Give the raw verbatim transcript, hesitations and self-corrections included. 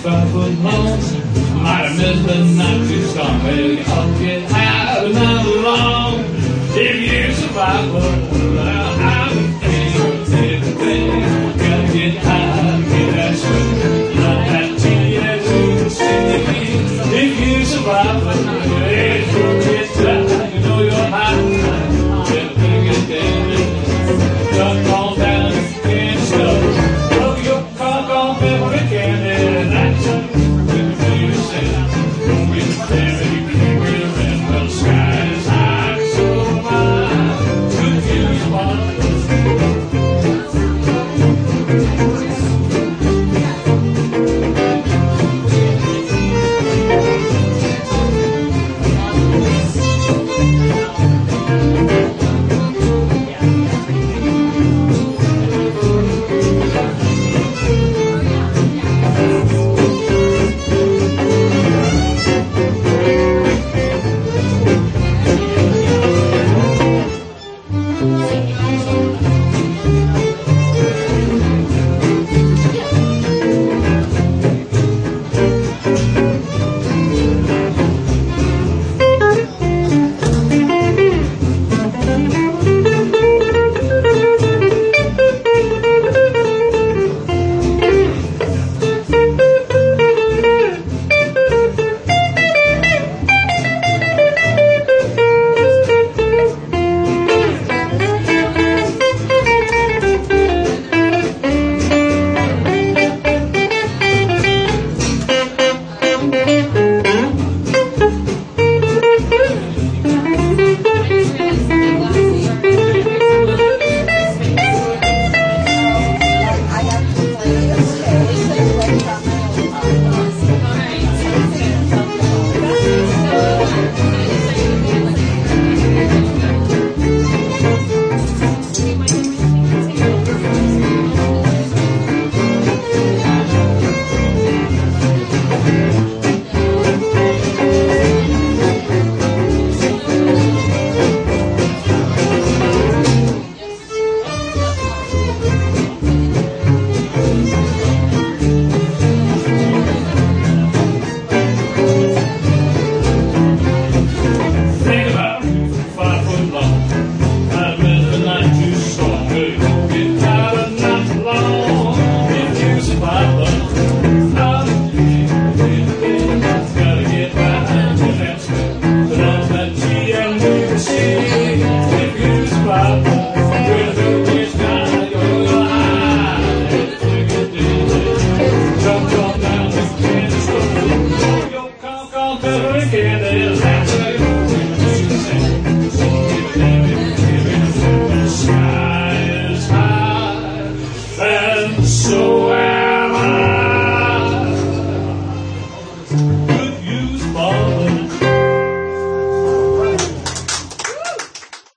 five foot long. Might have missed but not too strong. Well, you ought to get high but not long. If you survive, well, I'm thinking everything. Gotta get high to get that sweat. Not that tea, that food, city. If you survive, well,